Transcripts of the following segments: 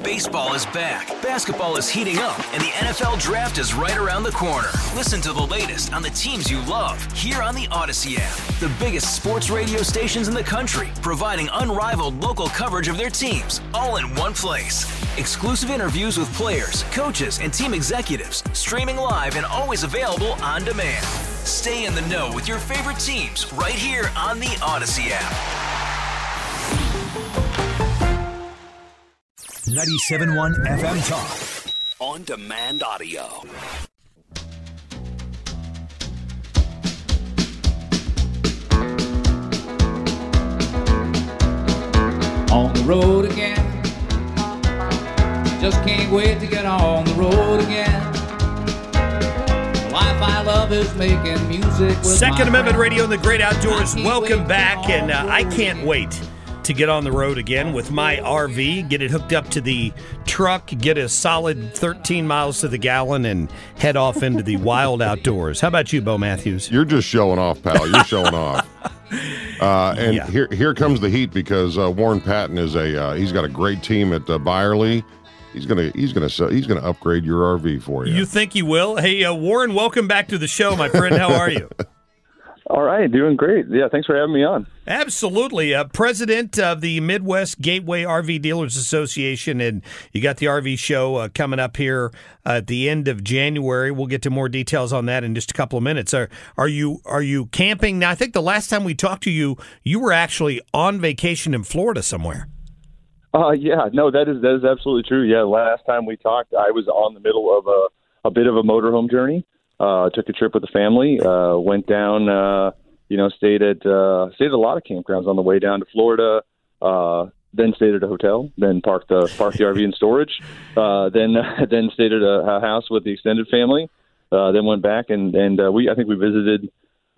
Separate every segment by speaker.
Speaker 1: Baseball is back, basketball is heating up, and the NFL Draft is right around the corner. Listen to the latest on the teams you love here on the Odyssey app. The biggest sports radio stations in the country, providing unrivaled local coverage of their teams, all in one place. Exclusive interviews with players, coaches, and team executives, streaming live and always available on demand. Stay in the know with your favorite teams right here on the Odyssey app.
Speaker 2: 97.1 FM Talk.
Speaker 3: On demand audio.
Speaker 4: On the road again. Just can't wait to get on the road again. The life I love is making music with
Speaker 5: Second Amendment
Speaker 4: friends.
Speaker 5: Radio and the Great Outdoors. Welcome back, and I can't wait to get on the road again with my RV, get it hooked up to the truck, get a solid 13 miles to the gallon, and head off into the wild outdoors. How about you, Bo Matthews?
Speaker 6: You're just showing off, pal. You're showing off. Here comes the heat because Warren Patton is he's got a great team at Byerly. He's gonna upgrade your RV for you.
Speaker 5: You think he will? Hey, Warren, welcome back to the show, my friend. How are you?
Speaker 7: All right, doing great. Yeah, thanks for having me on.
Speaker 5: Absolutely. President of the Midwest Gateway RV Dealers Association, and you got the RV show coming up here at the end of January. We'll get to more details on that in just a couple of minutes. Are you camping? Now, I think the last time we talked to you, you were actually on vacation in Florida somewhere.
Speaker 7: Yeah, no, that is absolutely true. Yeah, last time we talked, I was on the middle of a bit of a motorhome journey. Took a trip with the family, went down, stayed at a lot of campgrounds on the way down to Florida, then stayed at a hotel, then parked the RV in storage, then stayed at a house with the extended family, then went back and I think we visited,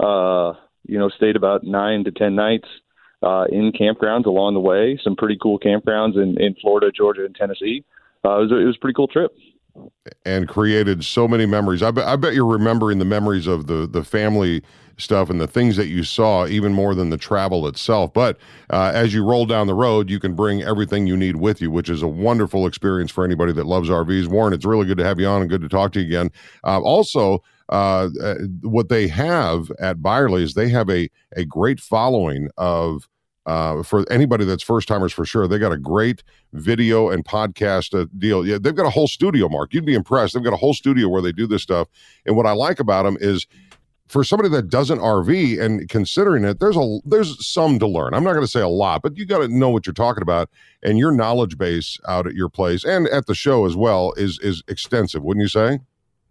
Speaker 7: stayed about 9 to 10 nights in campgrounds along the way, some pretty cool campgrounds in Florida, Georgia, and Tennessee. It was a pretty cool trip.
Speaker 6: And created so many memories. I bet you're remembering the memories of the family stuff and the things that you saw even more than the travel itself. But as you roll down the road, you can bring everything you need with you, which is a wonderful experience for anybody that loves RVs. Warren, it's really good to have you on and good to talk to you again. Also, what they have at Byerly is they have a great following of for anybody that's first-timers for sure. They got a great video and podcast deal. Yeah, they've got a whole studio, Mark. You'd be impressed. They've got a whole studio where they do this stuff. And what I like about them is for somebody that doesn't RV and considering it, there's some to learn. I'm not going to say a lot, but you got to know what you're talking about. And your knowledge base out at your place and at the show as well is extensive, wouldn't you say?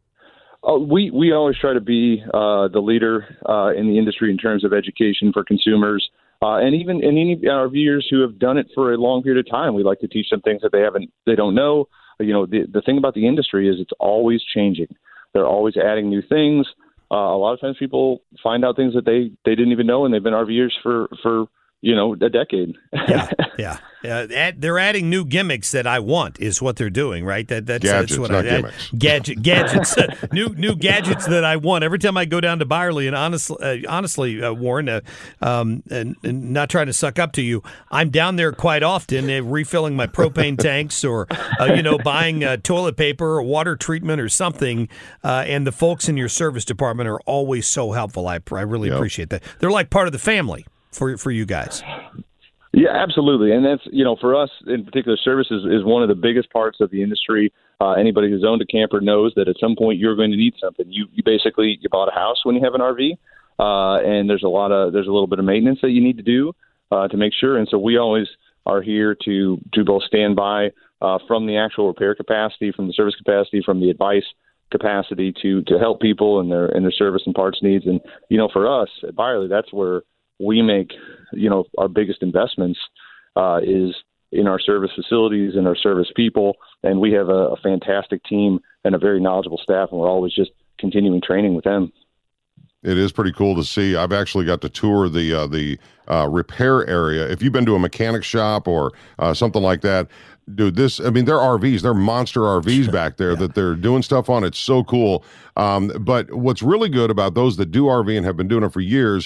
Speaker 7: We always try to be the leader in the industry in terms of education for consumers. And even in any RVers who have done it for a long period of time, we like to teach them things that they don't know. The thing about the industry is it's always changing. They're always adding new things. A lot of times people find out things that they didn't even know, and they've been RVers for a decade.
Speaker 5: Yeah. They're adding new gimmicks that I want is what they're doing, right? That's what
Speaker 6: not gimmicks.
Speaker 5: Gadgets, new gadgets that I want. Every time I go down to Byerly, and honestly, Warren, and not trying to suck up to you, I'm down there quite often refilling my propane tanks or, buying toilet paper or water treatment or something. And the folks in your service department are always so helpful. I really appreciate that. They're like part of the family for you guys.
Speaker 7: Yeah, absolutely. And that's, for us in particular, services is one of the biggest parts of the industry. Anybody who's owned a camper knows that at some point you're going to need something. You bought a house when you have an RV, and there's a little bit of maintenance that you need to do to make sure. And so we always are here to both stand by from the actual repair capacity, from the service capacity, from the advice capacity to help people in their service and parts needs. And, for us at Byerly, that's where we make, our biggest investments is in our service facilities and our service people. And we have a fantastic team and a very knowledgeable staff, and we're always just continuing training with them.
Speaker 6: It is pretty cool to see. I've actually got to tour the repair area. If you've been to a mechanic shop or something like that, dude, they're RVs. They're monster RVs back there that they're doing stuff on. It's so cool. But what's really good about those that do RV and have been doing it for years,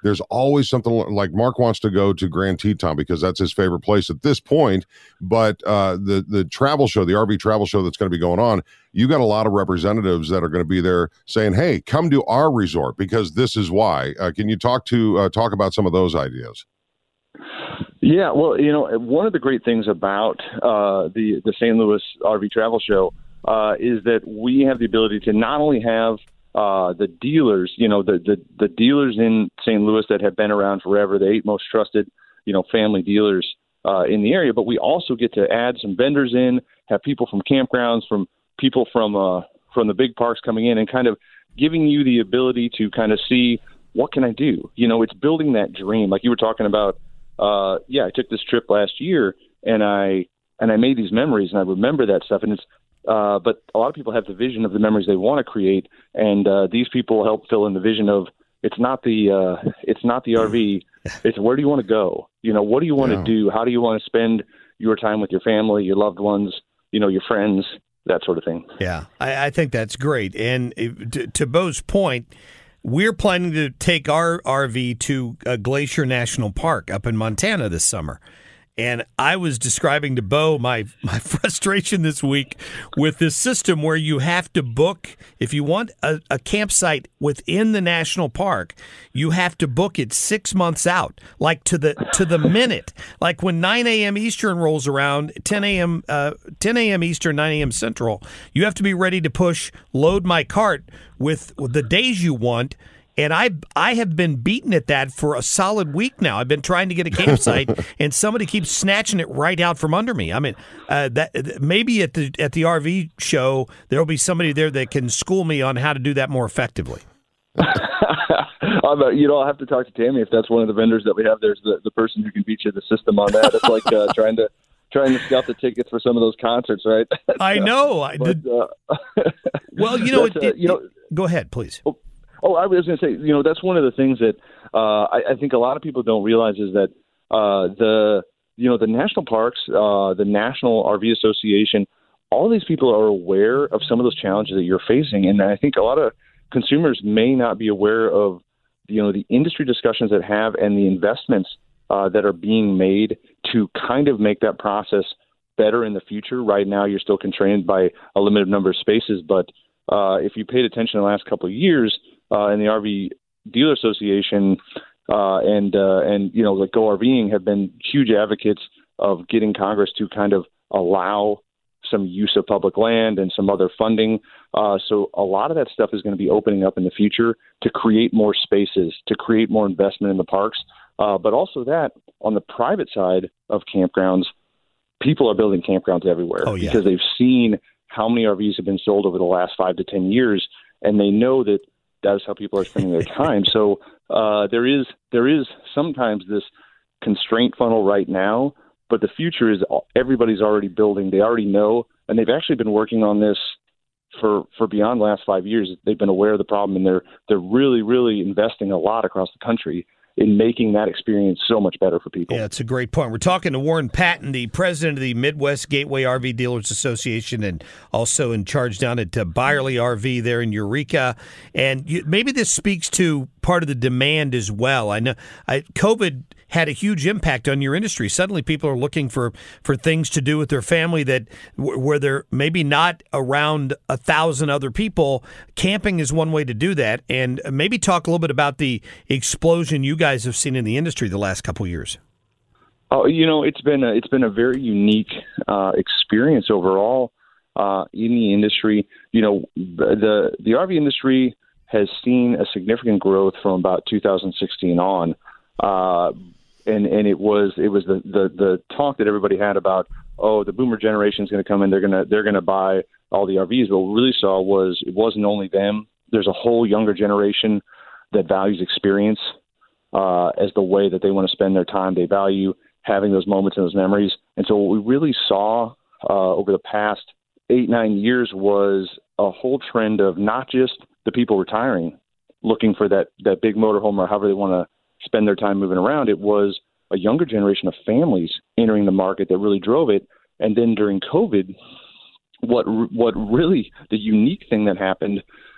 Speaker 6: there's always something like Mark wants to go to Grand Teton because that's his favorite place at this point. But the travel show, the RV travel show that's going to be going on, you got a lot of representatives that are going to be there saying, hey, come to our resort because this is why. Can you talk about some of those ideas?
Speaker 7: Yeah, well, one of the great things about the St. Louis RV Travel Show is that we have the ability to not only have the dealers, the dealers in St. Louis that have been around forever, the 8 most trusted, family dealers in the area, but we also get to add some vendors in, have people from campgrounds, from people from the big parks coming in and kind of giving you the ability to kind of see what can I do? It's building that dream. Like you were talking about, I took this trip last year and I made these memories and I remember that stuff. And it's, but a lot of people have the vision of the memories they want to create. And these people help fill in the vision of, it's not the RV. It's where do you want to go? What do you want to do? How do you want to spend your time with your family, your loved ones, your friends, that sort of thing.
Speaker 5: Yeah, I think that's great. And to Bo's point, we're planning to take our RV to Glacier National Park up in Montana this summer. And I was describing to Bo my frustration this week with this system where you have to book, if you want a campsite within the national park, you have to book it 6 months out, like to the minute. Like when 9 a.m. Eastern rolls around, 10 a.m. Eastern, 9 a.m. Central, you have to be ready to push load my cart with the days you want. And I have been beaten at that for a solid week now. I've been trying to get a campsite, and somebody keeps snatching it right out from under me. I mean, that maybe at the RV show there'll be somebody there that can school me on how to do that more effectively.
Speaker 7: I'll have to talk to Tammy if that's one of the vendors that we have. There's the person who can beat you the system on that. It's like trying to scout the tickets for some of those concerts, right?
Speaker 5: I know. Go ahead, please.
Speaker 7: Oh, I was going to say, that's one of the things that I think a lot of people don't realize is that the national parks, the National RV Association, all these people are aware of some of those challenges that you're facing, and I think a lot of consumers may not be aware of the industry discussions that have and the investments that are being made to kind of make that process better in the future. Right now, you're still constrained by a limited number of spaces, but if you paid attention in the last couple of years. And the RV Dealer Association and like Go RVing have been huge advocates of getting Congress to kind of allow some use of public land and some other funding. So a lot of that stuff is going to be opening up in the future to create more spaces, to create more investment in the parks. But also that on the private side of campgrounds, people are building campgrounds everywhere because they've seen how many RVs have been sold over the last 5 to 10 years, and they know that is how people are spending their time. So there is sometimes this constraint funnel right now, but the future is everybody's already building. They already know, and they've actually been working on this for beyond the last 5 years. They've been aware of the problem, and they're really, really investing a lot across the country in making that experience so much better for people.
Speaker 5: Yeah, it's a great point. We're talking to Warren Patton, the president of the Midwest Gateway RV Dealers Association, and also in charge down at Byerly RV there in Eureka. And maybe this speaks to part of the demand as well. I know COVID had a huge impact on your industry. Suddenly people are looking for things to do with their family that where they're maybe not around 1,000 other people. Camping is one way to do that. And maybe talk a little bit about the explosion you guys have seen in the industry the last couple of years.
Speaker 7: Oh, it's been a very unique experience overall in the industry. The RV industry has seen a significant growth from about 2016 on. And it was the talk that everybody had about, the boomer generation is going to come in, they're going to buy all the RVs. But what we really saw was it wasn't only them. There's a whole younger generation that values experience as the way that they want to spend their time. They value having those moments and those memories. And so what we really saw over the past 8-9 years was a whole trend of not just the people retiring, looking for that big motorhome or however they want to spend their time moving around. It was a younger generation of families entering the market that really drove it. And then during COVID, what really the unique thing that happened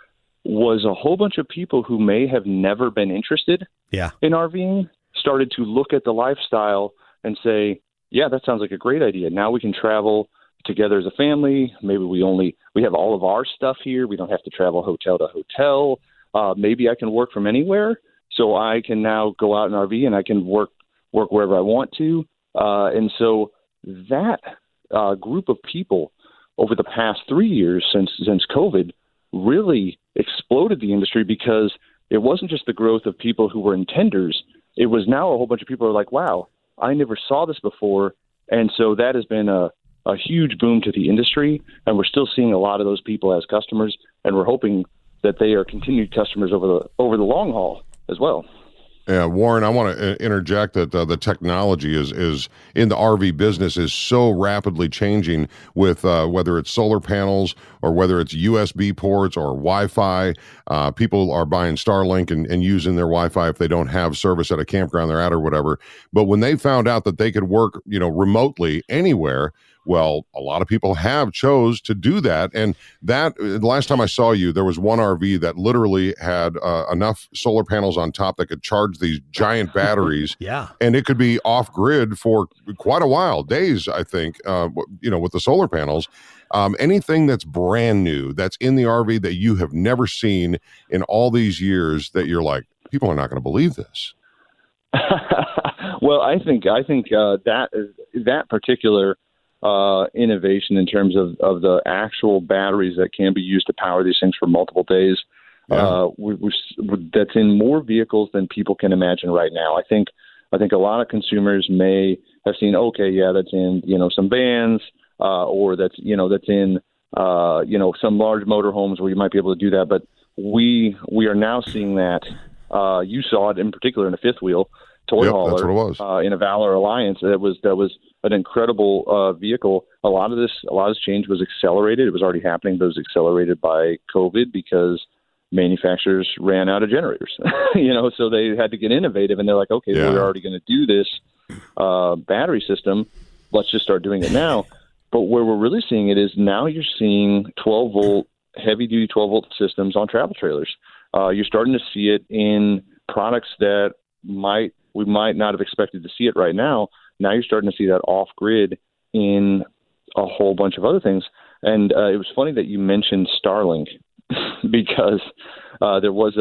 Speaker 7: was a whole bunch of people who may have never been interested in RVing started to look at the lifestyle and say, yeah, that sounds like a great idea. Now we can travel together as a family. Maybe we have all of our stuff here. We don't have to travel hotel to hotel. Maybe I can work from anywhere. So I can now go out in RV and I can work wherever I want to. And so that group of people over the past 3 years since COVID really exploded the industry, because it wasn't just the growth of people who were intenders. It was now a whole bunch of people who are like, wow, I never saw this before. And so that has been a huge boom to the industry. And we're still seeing a lot of those people as customers. And we're hoping that they are continued customers over the long haul as well.
Speaker 6: Yeah, Warren, I want to interject that the technology is in the RV business is so rapidly changing with whether it's solar panels or whether it's USB ports or Wi-Fi. People are buying Starlink and using their Wi-Fi if they don't have service at a campground they're at or whatever. But when they found out that they could work, remotely anywhere, well, a lot of people have chose to do that. And that, the last time I saw you, there was one RV that literally had enough solar panels on top that could charge these giant batteries.
Speaker 5: Yeah.
Speaker 6: And it could be off grid for quite a while, days, I think, with the solar panels. Anything that's brand new, that's in the RV that you have never seen in all these years that you're like, people are not going to believe this.
Speaker 7: Well, I think that particular innovation in terms of the actual batteries that can be used to power these things for multiple days. Yeah. That's in more vehicles than people can imagine right now. I think a lot of consumers may have seen, okay, yeah, that's in some vans, or that's in some large motorhomes where you might be able to do that. But we are now seeing that. You saw it in particular in a fifth wheel toy hauler.
Speaker 6: That's what it was.
Speaker 7: In a Valor Alliance. That was an incredible vehicle. A lot of this change was accelerated. It was already happening, but it was accelerated by COVID because manufacturers ran out of generators. So they had to get innovative, and they're like, okay, we're already going to do this battery system. Let's just start doing it now. But where we're really seeing it is now you're seeing 12-volt, heavy-duty 12-volt systems on travel trailers. You're starting to see it in products that we might not have expected to see it right now. Now you're starting to see that off-grid in a whole bunch of other things. And it was funny that you mentioned Starlink because there was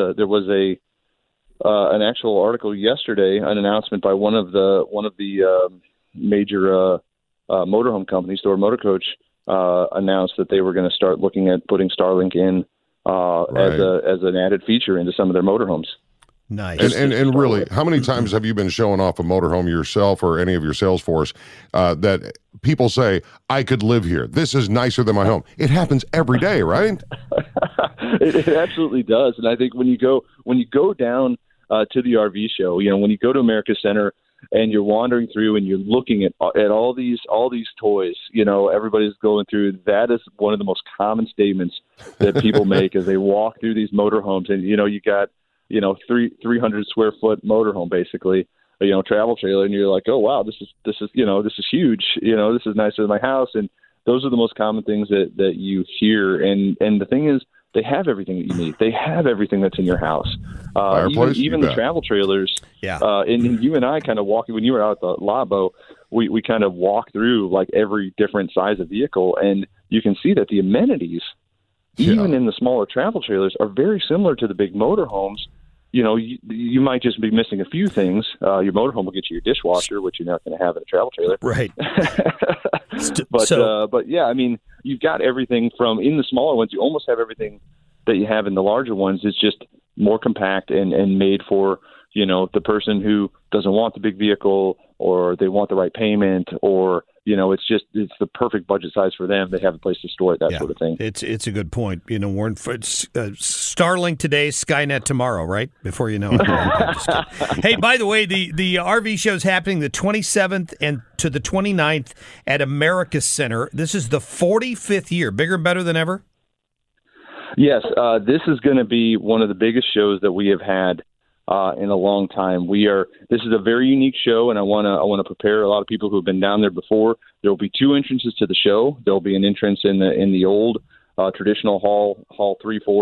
Speaker 7: an actual article yesterday, an announcement by one of the major motorhome companies, Thor Motor Coach, announced that they were going to start looking at putting Starlink in as an added feature into some of their motorhomes.
Speaker 5: Nice.
Speaker 6: And really, how many times have you been showing off a motorhome yourself or any of your sales force that people say, I could live here. This is nicer than my home. It happens every day, right?
Speaker 7: It absolutely does. And I think when you go down to the RV show, when you go to America Center and you're wandering through and you're looking at all these toys, everybody's going through, that is one of the most common statements that people make as they walk through these motorhomes. And, you got 300 square foot motorhome, basically, travel trailer. And you're like, oh, wow, this is huge. This is nicer than my house. And those are the most common things that you hear. And the thing is, they have everything that you need. They have everything that's in your house. Even the travel trailers. Yeah. And you and I kind of walking, when you were out at the Labo, we kind of walk through like every different size of vehicle. And you can see that the amenities, even in the smaller travel trailers, are very similar to the big motorhomes. You might just be missing a few things. Your motorhome will get you your dishwasher, which you're not going to have in a travel trailer.
Speaker 5: Right.
Speaker 7: But yeah, I mean, you've got everything from, in the smaller ones, you almost have everything that you have in the larger ones. It's just more compact and made for, the person who doesn't want the big vehicle, or they want the right payment, or, it's the perfect budget size for them. They have a place to store it, that sort of thing.
Speaker 5: It's a good point. Warren, Starlink today, Skynet tomorrow, right? Before you know it. Hey, by the way, the RV show is happening the 27th and to the 29th at America Center. This is the 45th year. Bigger and better than ever?
Speaker 7: Yes. This is going to be one of the biggest shows that we have had in a long time. This is a very unique show, and I want to prepare a lot of people who have been down there before. There will be two entrances to the show. There will be an entrance in the old traditional hall 3-4,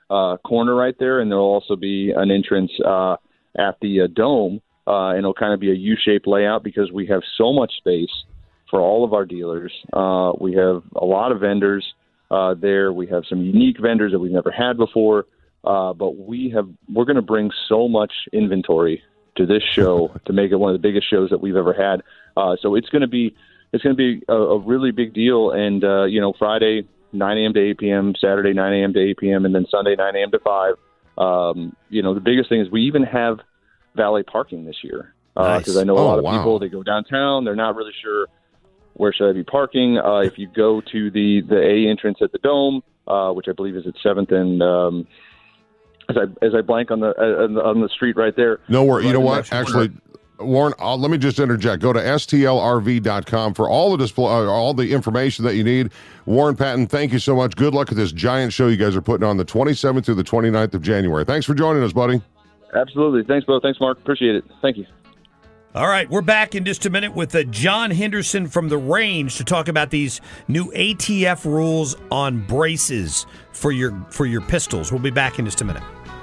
Speaker 7: corner right there, and there will also be an entrance at the dome, and it'll kind of be a U-shaped layout because we have so much space for all of our dealers. We have a lot of vendors there. We have some unique vendors that we've never had before, but we're going to bring so much inventory to this show to make it one of the biggest shows that we've ever had. So it's going to be a really big deal. And Friday 9 a.m. to 8 p.m., Saturday 9 a.m. to 8 p.m., and then Sunday 9 a.m. to 5. The biggest thing is we even have valet parking this year because I know a lot of people, they go downtown, they're not really sure where should I be parking. If you go to the A entrance at the Dome, which I believe is at 7th and as I blank on the street right there.
Speaker 6: No worry. You know what? Actually, Warren, let me just interject. Go to stlrv.com for all the information that you need. Warren Patton, thank you so much. Good luck at this giant show you guys are putting on the 27th through the 29th of January. Thanks for joining us, buddy.
Speaker 7: Absolutely. Thanks, Bo. Thanks, Mark. Appreciate it. Thank you.
Speaker 5: All right, we're back in just a minute with John Henderson from The Range to talk about these new ATF rules on braces for your pistols. We'll be back in just a minute.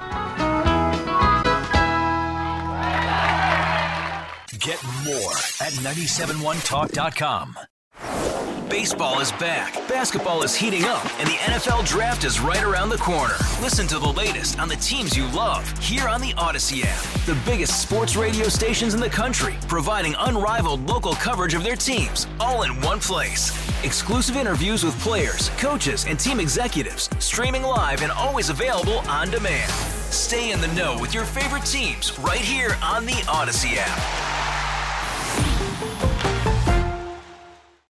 Speaker 1: Get more at 971talk.com. Baseball is back, basketball is heating up, and the NFL Draft is right around the corner. Listen to the latest on the teams you love here on the Odyssey app. The biggest sports radio stations in the country, providing unrivaled local coverage of their teams, all in one place. Exclusive interviews with players, coaches, and team executives, streaming live and always available on demand. Stay in the know with your favorite teams right here on the Odyssey app.